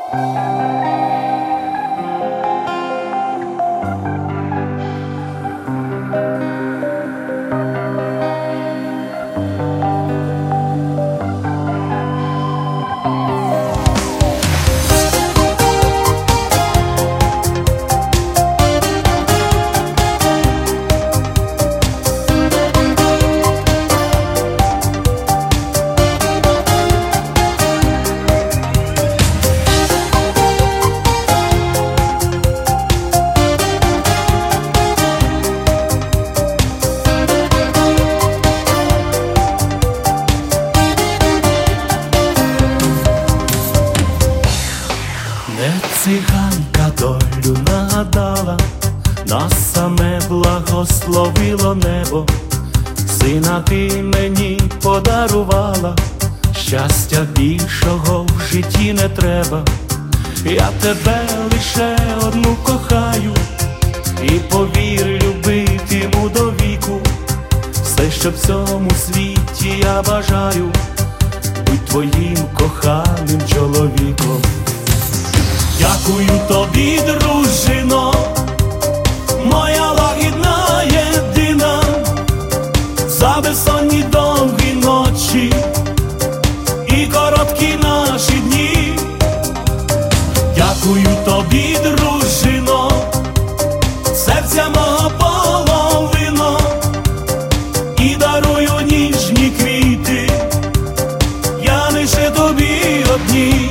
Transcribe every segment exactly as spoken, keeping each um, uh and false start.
Не циганка долю нагадала, нас саме благословило небо. Сина ти мені подарувала, щастя більшого в житті не треба. Я тебе лише одну кохаю, і повір, любитиму до віку. Все, що в цьому світі я бажаю, будь твоїм коханим чоловіком. Дякую тобі, дружино, моя лагідна єдина, за безсонні довгі ночі і короткі наші дні. Дякую тобі, дружино, серця мого половино, і дарую ніжні квіти, я лише тобі одній.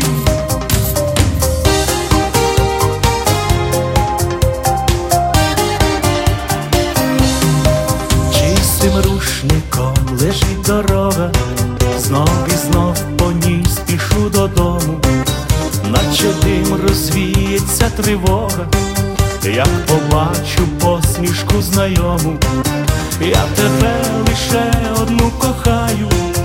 Рушником лежить дорога, знов і знов по ній спішу додому, наче дим розвіється тривога, як побачу посмішку знайому. Я тебе лише одну кохаю,